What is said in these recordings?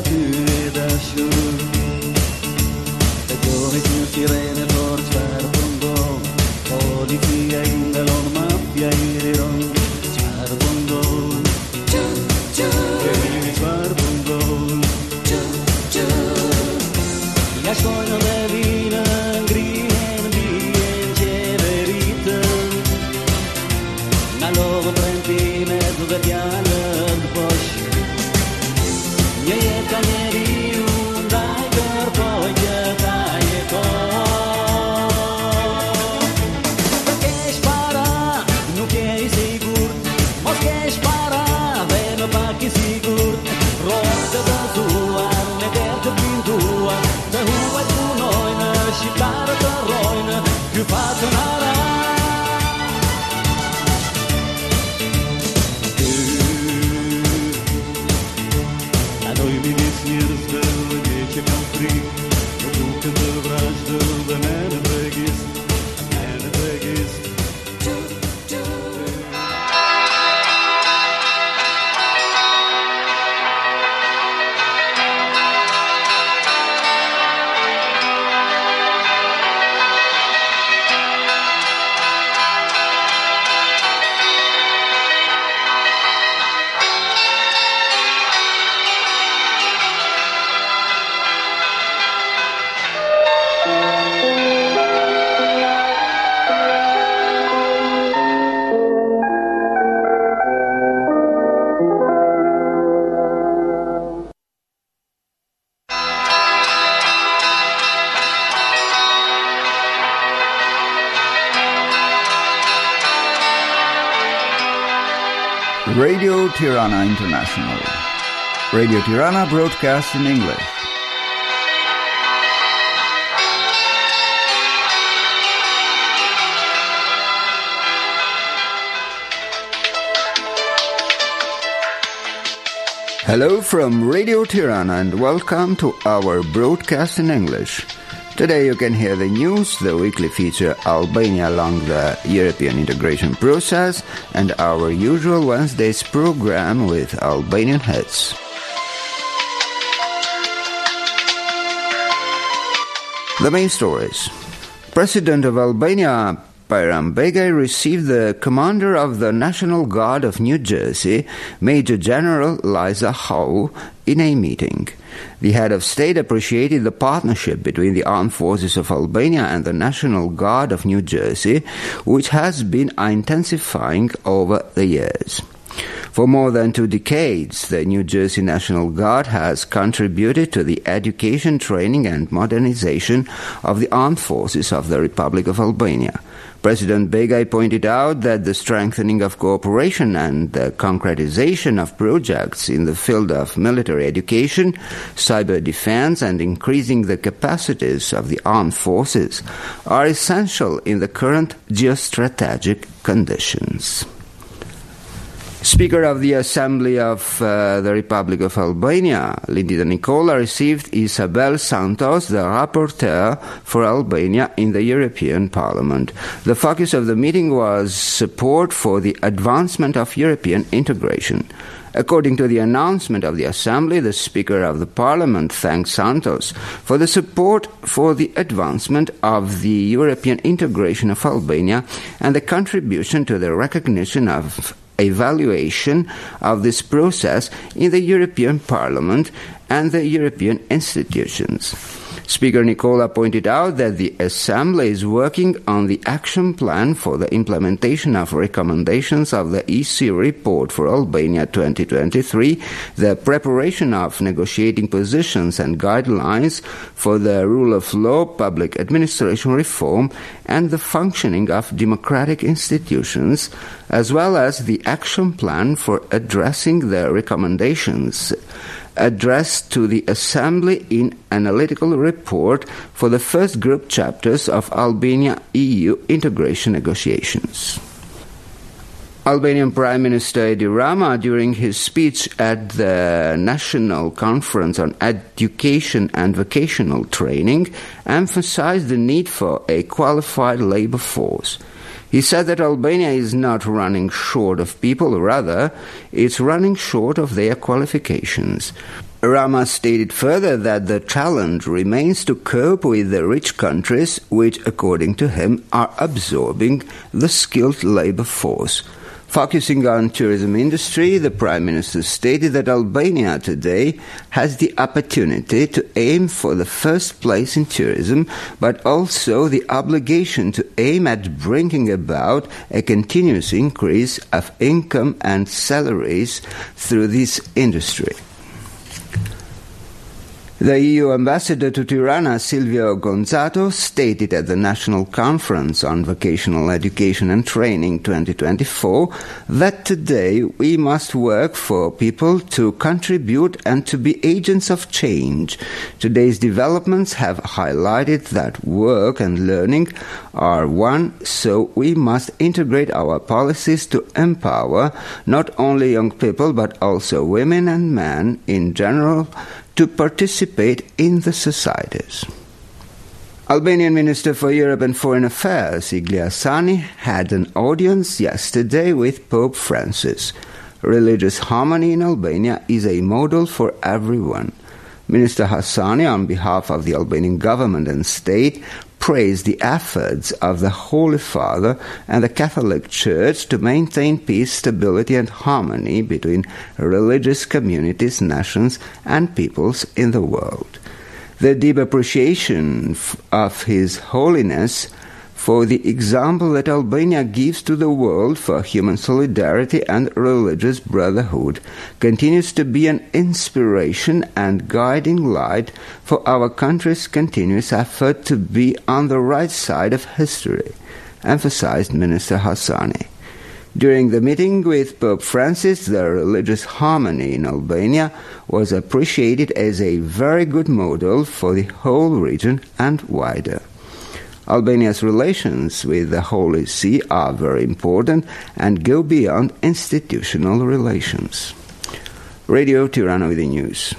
Radio Tirana International. Radio Tirana broadcasts in English. Hello from Radio Tirana and welcome to our broadcast in English. Today you can hear the news, the weekly feature Albania along the European integration process, and our usual Wednesday's program with Albanian hits. The main stories. President of Albania, Bayram Begay, received the commander of the National Guard of New Jersey, Major General Liza Howe, in a meeting. The head of state appreciated the partnership between the armed forces of Albania and the National Guard of New Jersey, which has been intensifying over the years. For more than 2 decades, the New Jersey National Guard has contributed to the education, training and modernization of the armed forces of the Republic of Albania. President Begay pointed out that the strengthening of cooperation and the concretization of projects in the field of military education, cyber defense and increasing the capacities of the armed forces are essential in the current geostrategic conditions. Speaker of the Assembly of the Republic of Albania, Lindita Nicola, received Isabel Santos, the rapporteur for Albania in the European Parliament. The focus of the meeting was support for the advancement of European integration. According to the announcement of the Assembly, the Speaker of the Parliament thanked Santos for the support for the advancement of the European integration of Albania and the contribution to the recognition of evaluation of this process in the European Parliament and the European institutions. Speaker Nicola pointed out that the Assembly is working on the action plan for the implementation of recommendations of the EC report for Albania 2023, the preparation of negotiating positions and guidelines for the rule of law, public administration reform, and the functioning of democratic institutions, as well as the action plan for addressing the recommendations addressed to the Assembly in analytical report for the first group chapters of Albania-EU integration negotiations. Albanian Prime Minister Edi Rama, during his speech at the National Conference on Education and Vocational Training, emphasized the need for a qualified labor force. He said that Albania is not running short of people, rather, it's running short of their qualifications. Rama stated further that the challenge remains to cope with the rich countries which, according to him, are absorbing the skilled labor force. Focusing on tourism industry, the Prime Minister stated that Albania today has the opportunity to aim for the first place in tourism, but also the obligation to aim at bringing about a continuous increase of income and salaries through this industry. The EU ambassador to Tirana, Silvio Gonzato, stated at the National Conference on Vocational Education and Training 2024 that today we must work for people to contribute and to be agents of change. Today's developments have highlighted that work and learning are one, so we must integrate our policies to empower not only young people but also women and men in general to participate in the societies. Albanian Minister for Europe and Foreign Affairs, Igli Hassani, had an audience yesterday with Pope Francis. Religious harmony in Albania is a model for everyone. Minister Hassani, on behalf of the Albanian government and state, praised the efforts of the Holy Father and the Catholic Church to maintain peace, stability and harmony between religious communities, nations and peoples in the world. The deep appreciation of His Holiness for the example that Albania gives to the world for human solidarity and religious brotherhood continues to be an inspiration and guiding light for our country's continuous effort to be on the right side of history, emphasized Minister Hassani. During the meeting with Pope Francis, the religious harmony in Albania was appreciated as a very good model for the whole region and wider. Albania's relations with the Holy See are very important and go beyond institutional relations. Radio Tirana with the news.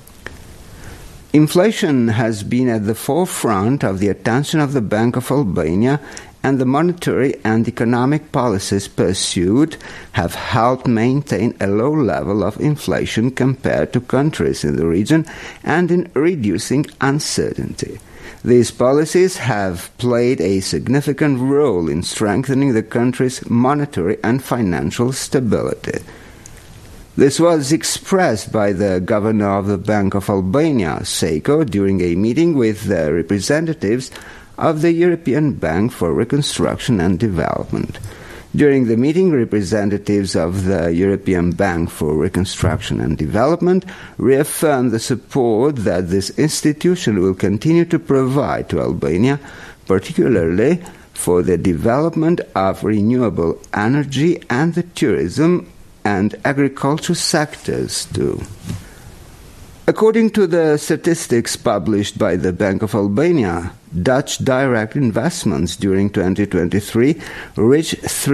Inflation has been at the forefront of the attention of the Bank of Albania, and the monetary and economic policies pursued have helped maintain a low level of inflation compared to countries in the region and in reducing uncertainty. These policies have played a significant role in strengthening the country's monetary and financial stability. This was expressed by the governor of the Bank of Albania, Seiko, during a meeting with the representatives of the European Bank for Reconstruction and Development. During the meeting, representatives of the European Bank for Reconstruction and Development reaffirmed the support that this institution will continue to provide to Albania, particularly for the development of renewable energy and the tourism and agriculture sectors too. According to the statistics published by the Bank of Albania, Dutch direct investments during 2023 reached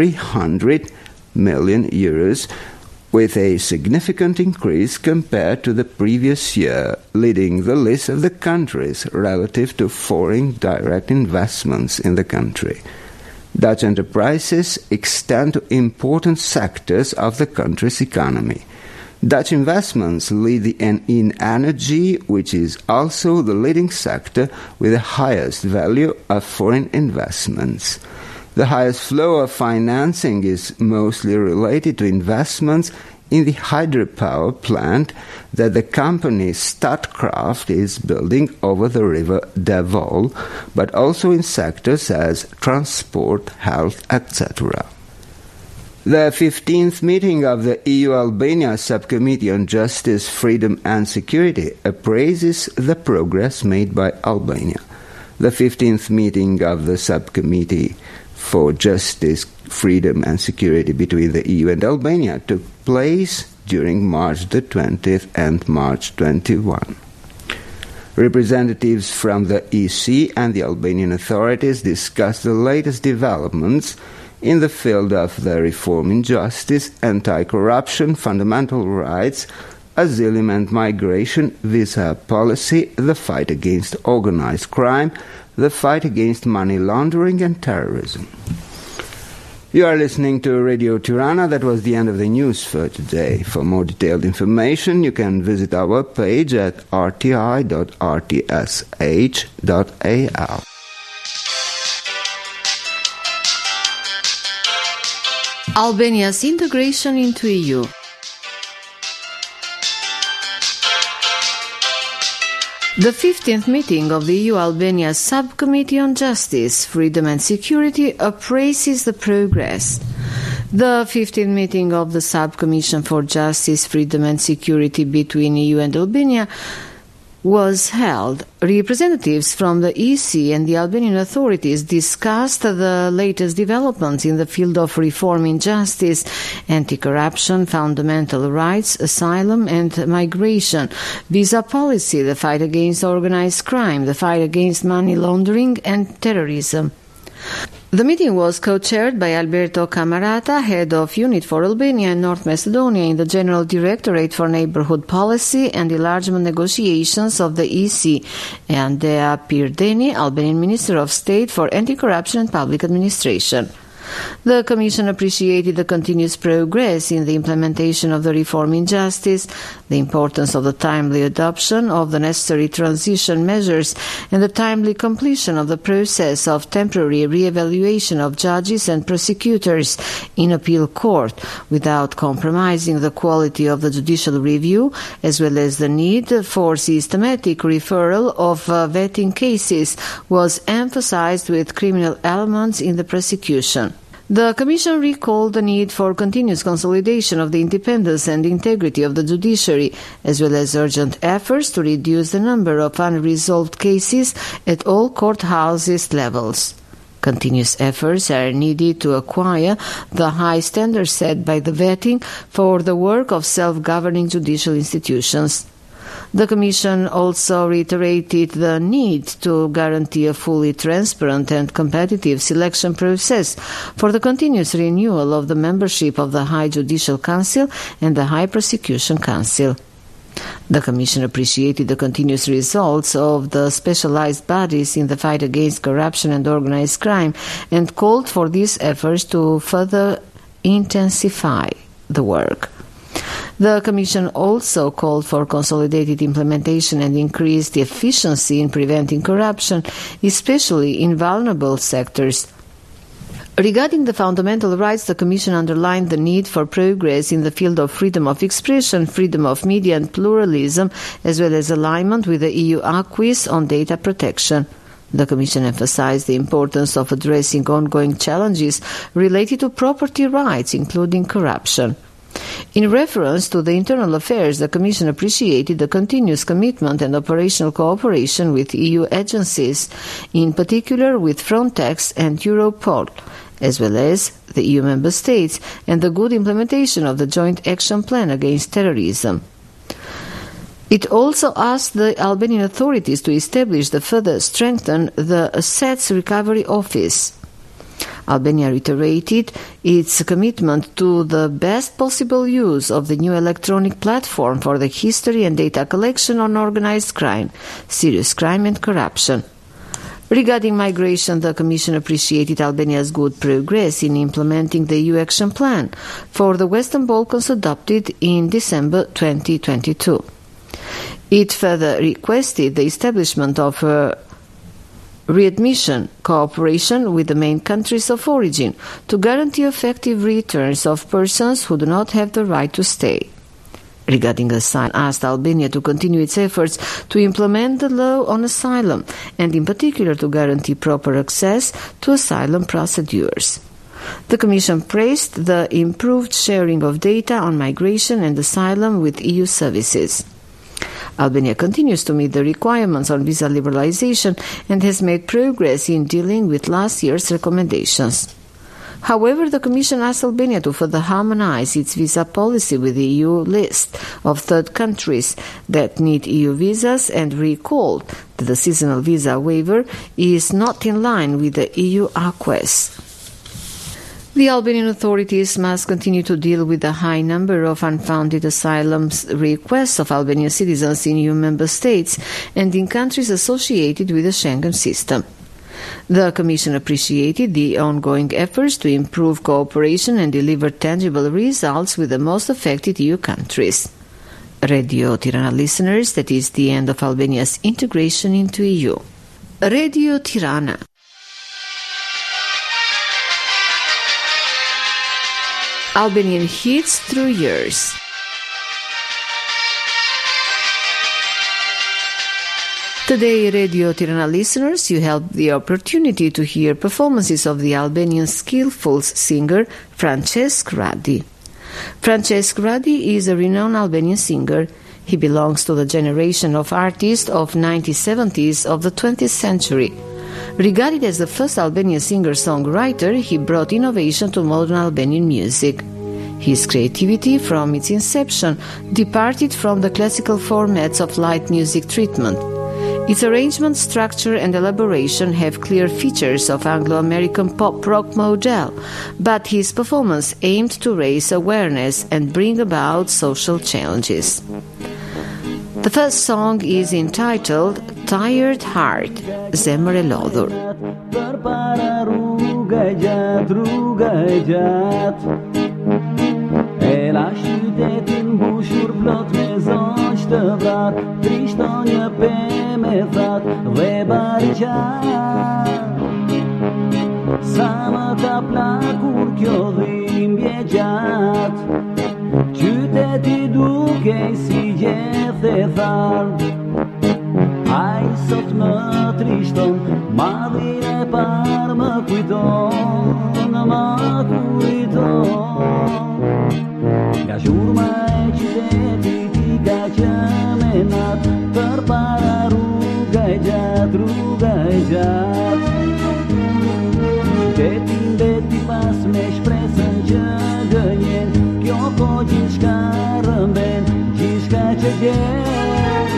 300 million euros, with a significant increase compared to the previous year, leading the list of the countries relative to foreign direct investments in the country. Dutch enterprises extend to important sectors of the country's economy. Dutch investments lead in energy, which is also the leading sector with the highest value of foreign investments. The highest flow of financing is mostly related to investments in the hydropower plant that the company Statkraft is building over the river Devol, but also in sectors as transport, health, etc. The 15th meeting of the EU-Albania Subcommittee on Justice, Freedom and Security appraises the progress made by Albania. The 15th meeting of the Subcommittee for Justice, Freedom and Security between the EU and Albania took place during March the 20th and March 21. Representatives from the EC and the Albanian authorities discussed the latest developments in the field of the reform in justice, anti-corruption, fundamental rights, asylum and migration, visa policy, the fight against organized crime, the fight against money laundering and terrorism. You are listening to Radio Tirana. That was the end of the news for today. For more detailed information, you can visit our webpage at rti.rtsh.al. Albania's integration into EU. The 15th meeting of the EU-Albania Subcommittee on Justice, Freedom and Security appraises the progress. The 15th meeting of the Subcommission for Justice, Freedom and Security between EU and Albania was held. Representatives from the EC and the Albanian authorities discussed the latest developments in the field of reforming justice, anti-corruption, fundamental rights, asylum and migration, visa policy, the fight against organized crime, the fight against money laundering and terrorism. The meeting was co-chaired by Alberto Camarata, head of Unit for Albania and North Macedonia in the General Directorate for Neighborhood Policy and Enlargement Negotiations of the EC, and Dea Pirdeni, Albanian Minister of State for Anti-Corruption and Public Administration. The Commission appreciated the continuous progress in the implementation of the reform in justice, the importance of the timely adoption of the necessary transition measures, and the timely completion of the process of temporary re-evaluation of judges and prosecutors in appeal court without compromising the quality of the judicial review, as well as the need for systematic referral of vetting cases was emphasized with criminal elements in the prosecution. The Commission recalled the need for continuous consolidation of the independence and integrity of the judiciary, as well as urgent efforts to reduce the number of unresolved cases at all courthouses levels. Continuous efforts are needed to acquire the high standards set by the vetting for the work of self-governing judicial institutions. The Commission also reiterated the need to guarantee a fully transparent and competitive selection process for the continuous renewal of the membership of the High Judicial Council and the High Prosecution Council. The Commission appreciated the continuous results of the specialized bodies in the fight against corruption and organized crime and called for these efforts to further intensify the work. The Commission also called for consolidated implementation and increased efficiency in preventing corruption, especially in vulnerable sectors. Regarding the fundamental rights, the Commission underlined the need for progress in the field of freedom of expression, freedom of media and pluralism, as well as alignment with the EU acquis on data protection. The Commission emphasized the importance of addressing ongoing challenges related to property rights, including corruption. In reference to the internal affairs, the Commission appreciated the continuous commitment and operational cooperation with EU agencies, in particular with Frontex and Europol, as well as the EU member states, and the good implementation of the Joint Action Plan against terrorism. It also asked the Albanian authorities to establish the further strengthen the Assets Recovery Office. Albania reiterated its commitment to the best possible use of the new electronic platform for the history and data collection on organized crime, serious crime and corruption. Regarding migration, the Commission appreciated Albania's good progress in implementing the EU Action Plan for the Western Balkans adopted in December 2022. It further requested the establishment of a readmission cooperation with the main countries of origin to guarantee effective returns of persons who do not have the right to stay. Regarding asylum, asked Albania to continue its efforts to implement the law on asylum and in particular to guarantee proper access to asylum procedures. The Commission praised the improved sharing of data on migration and asylum with EU services. Albania continues to meet the requirements on visa liberalization and has made progress in dealing with last year's recommendations. However, the Commission asked Albania to further harmonize its visa policy with the EU list of third countries that need EU visas and recalled that the seasonal visa waiver is not in line with the EU acquis. The Albanian authorities must continue to deal with the high number of unfounded asylum requests of Albanian citizens in EU member states and in countries associated with the Schengen system. The Commission appreciated the ongoing efforts to improve cooperation and deliver tangible results with the most affected EU countries. Radio Tirana listeners, that is the end of Albania's integration into EU. Radio Tirana. Albanian hits through years. Today, Radio Tirana listeners, you have the opportunity to hear performances of the Albanian skillful singer Francesc Radi. Francesc Radi is a renowned Albanian singer. He belongs to the generation of artists of 1970s of the 20th century. Regarded as the first Albanian singer-songwriter, he brought innovation to modern Albanian music. His creativity, from its inception, departed from the classical formats of light music treatment. Its arrangement, structure, and elaboration have clear features of Anglo-American pop-rock model, but his performance aimed to raise awareness and bring about social challenges. The first song is entitled Tired Heart, Zemër e Lodhur. E la qytetin mbushur plot me zonj të vrat, trishton një pemë that dhe barqat. Sa më ka plakur kjo dhimbje gjat, qyteti dukej si gjethe tharm. Ai sot më trishton, madhin e par më kujton, Nga zhurma e qytetit I ka qëmenat, për para rruga e gjatë. Qytetin beti pas me shpresën që gënjen, kjo ko gjithshka rëmben, gjithshka që gjen.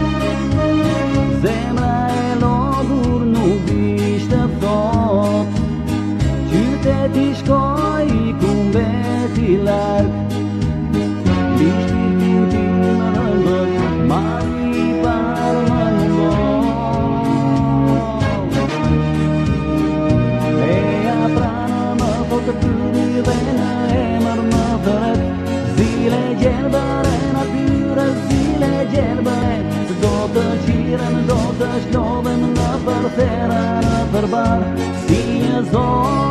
Zemra e lodhur nuk ishte thot, qyteti shkoj ku mbeti larg. Lishtin ti më rëndot, mari par më nëndot. Eja pranë më fotë tyri dhe në emër më thëret, zile gjelbër e natyre, zile gjelbër e do të qiren, do të shlovem në përthera, në përbar, si një zonë.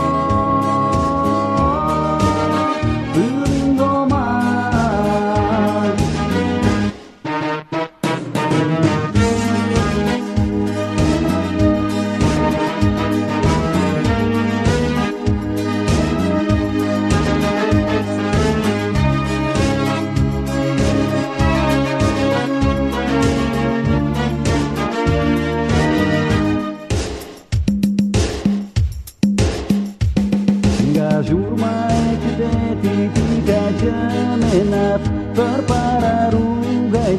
Zhurma e qytetit I ka qëmenat, për para rruga e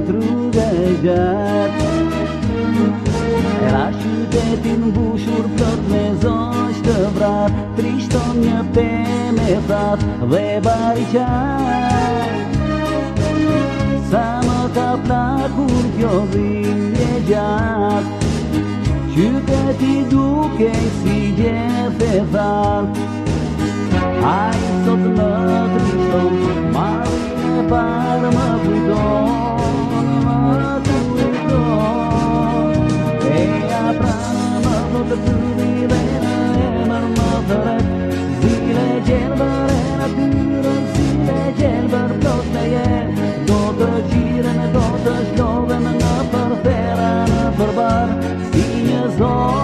gjatë. E la qytetin mbushur plot me zonj të vrat, trishton një pemë that dhe barqat. Sa më ka plakur kjo dhimbje gjat, qyteti dukej si gjethe tharm. Ai sot më trishton, marin e par më kujton. Eja pranë më thotë tyri dhe në emër më thëret, zile gjelbër e natyrën, zile gjelbër plot me jet. Do të qiren, do të shlovem në përthera, në përbar, si një zonë.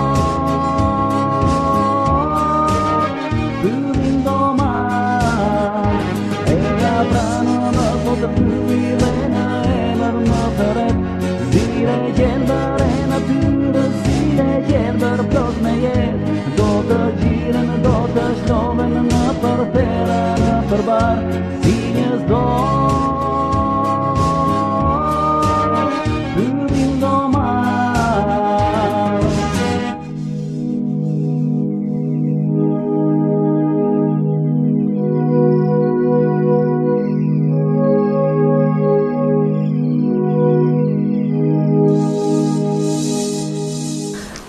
Pranë më fotë pyri dhe në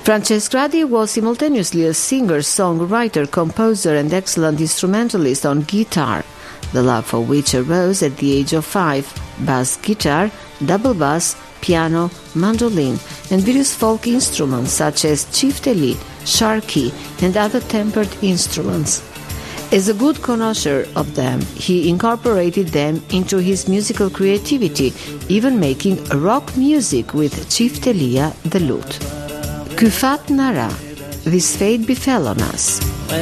Francesc Radi was simultaneously a singer, songwriter, composer and excellent instrumentalist on guitar, the love for which arose at the age of 5, bass guitar, double bass, piano, mandolin, and various folk instruments such as chifteli, sharki, and other tempered instruments. As a good connoisseur of them, he incorporated them into his musical creativity, even making rock music with chiftelia, the lute. Kyfat Nara, this fate befell on us.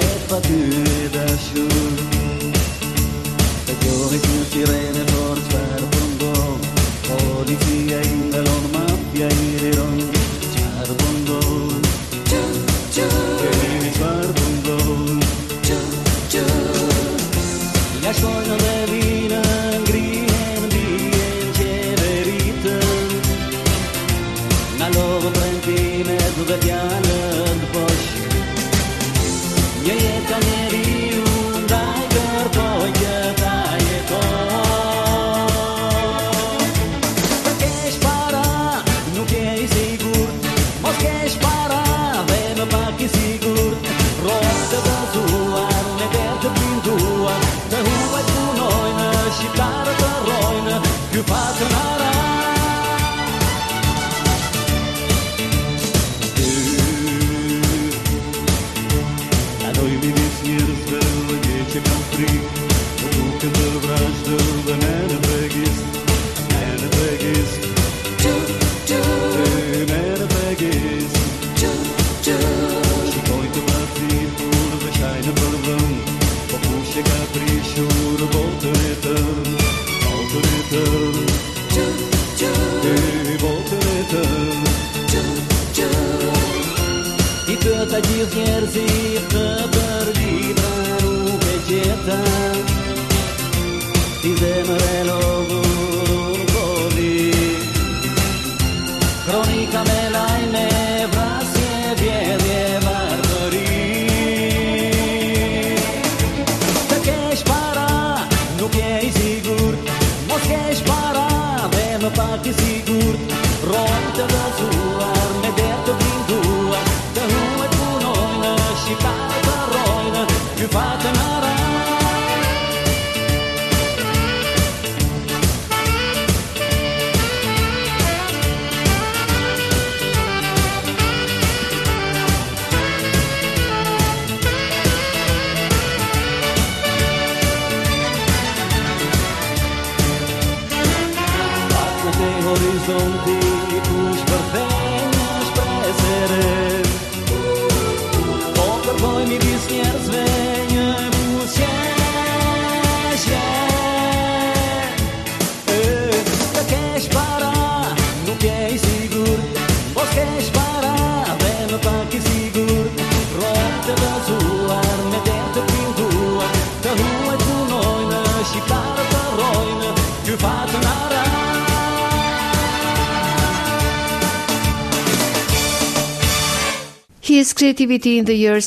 His creativity in the years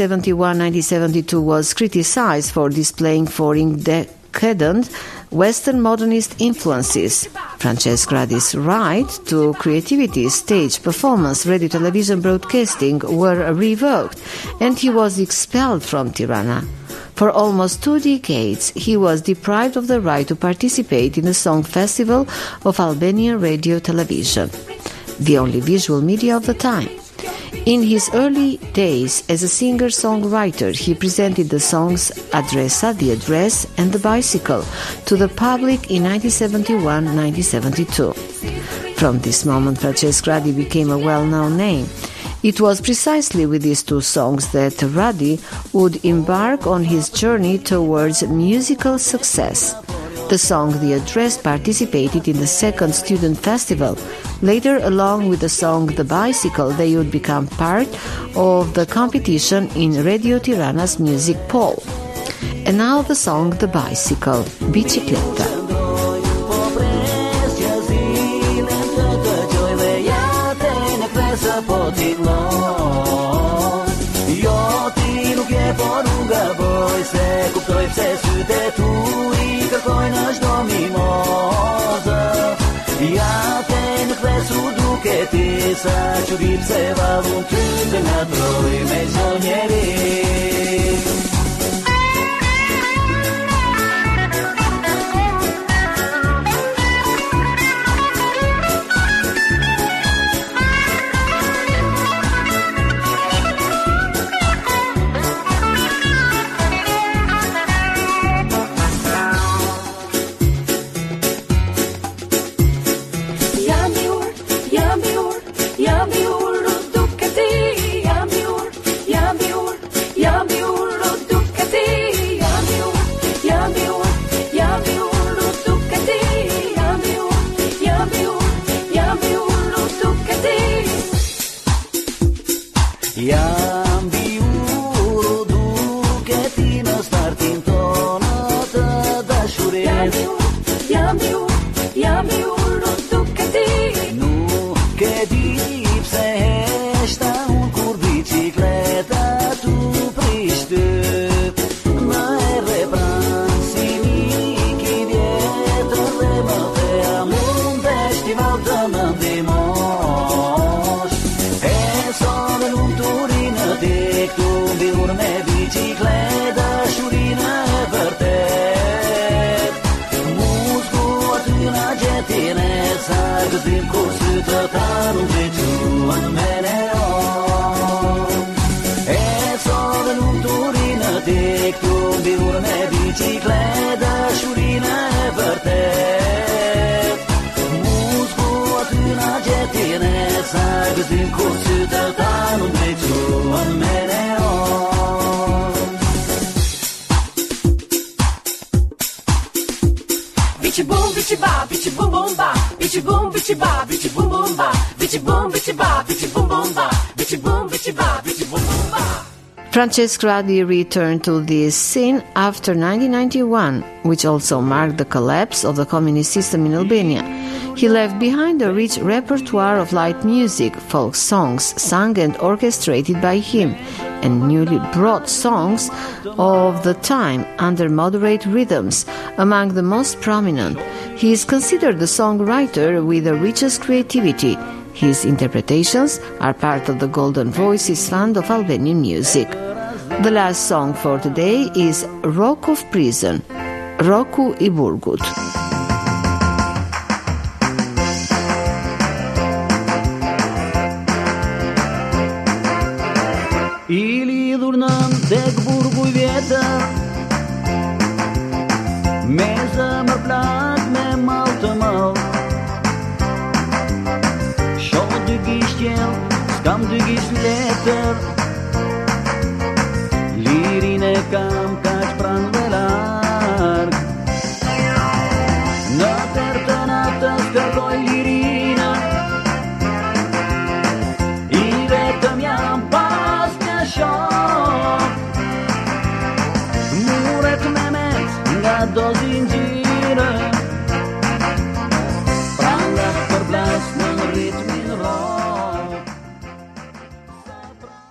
1971-1972 was criticized for displaying foreign decadent Western modernist influences. Francesc Radi's right to creativity, stage performance, radio television broadcasting were revoked, and he was expelled from Tirana. For almost 2 decades, he was deprived of the right to participate in the Song Festival of Albanian radio television, the only visual media of the time. In his early days as a singer-songwriter, he presented the songs Adresa, The Address, and The Bicycle to the public in 1971-1972. From this moment, Francesc Radi became a well-known name. It was precisely with these 2 songs that Radi would embark on his journey towards musical success. The song The Address participated in the 2nd Student Festival. Later, along with the song The Bicycle, they would become part of the competition in Radio Tirana's music poll. And now the song The Bicycle, Bicicleta. Ja te nuk vesu duke che ti sa giudizio va un tutto in altro i mezzonieri. Francesco Radi returned to this scene after 1991, which also marked the collapse of the communist system in Albania. He left behind a rich repertoire of light music, folk songs sung and orchestrated by him, and newly brought songs of the time under moderate rhythms. Among the most prominent, he is considered the songwriter with the richest creativity. His interpretations are part of the Golden Voices Fund of Albanian music. The last song for today is Rock of Prison, Roku I Burgut. I lidhur nën tek burgu I vjetër, me zemër plak me mall të mall. Shoh dy gishtjell, s'kam dy gisht letër, lirin e kam kaq pranë dhe larg. Në tërë të natës kërkoj lirina, I vetëm jam pas një shok. Muret me mes nga dozi